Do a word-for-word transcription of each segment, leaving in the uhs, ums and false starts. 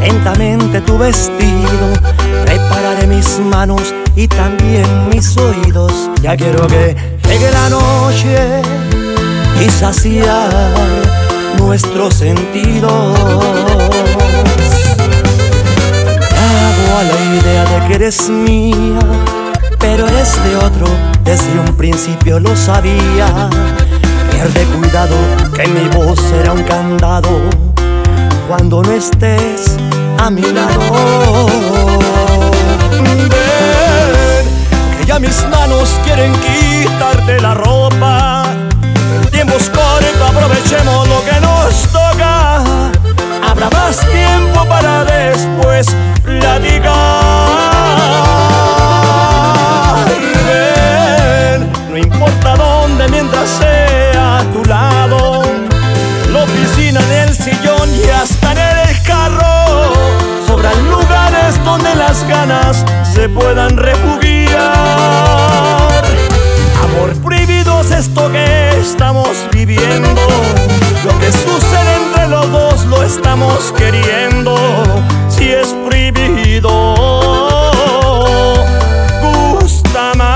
lentamente tu vestido. Prepararé mis manos y también mis oídos. Ya quiero que llegue la noche y saciar nuestros sentidos. Hago a la idea de que eres mía, pero eres de otro, desde un principio lo sabía. Pierde cuidado que mi voz será un candado cuando no estés a mi lado. Ven, que ya mis manos quieren quitarte la ropa. El tiempo es corto, aprovechemos lo que nos toca. Habrá más tiempo para después platicar. Ven, no importa dónde mientras sea a tu lado. La oficina, en el sillón y hasta en el carro. Sobran lugares donde las ganas se puedan refugiar. Amor prohibido es esto que estamos viviendo. Lo que sucede entre los dos lo estamos queriendo. Si es prohibido, gusta más.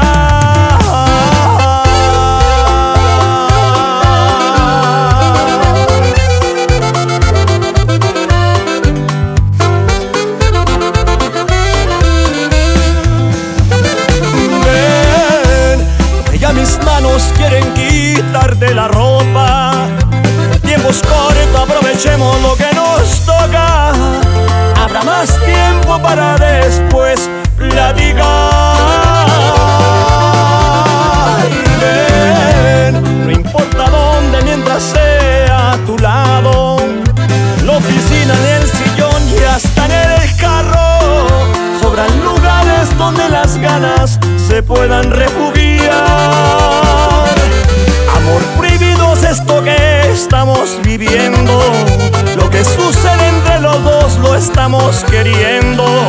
Mis manos quieren quitarte la ropa. El tiempo es corto, aprovechemos lo que nos toca. Habrá más tiempo para después platicar. Ven, no importa dónde mientras sea a tu lado. La oficina, en el sillón y hasta en el carro. Sobran lugares donde las ganas se puedan refugiar. Amor prohibido es esto que estamos viviendo. Lo que sucede entre los dos lo estamos queriendo.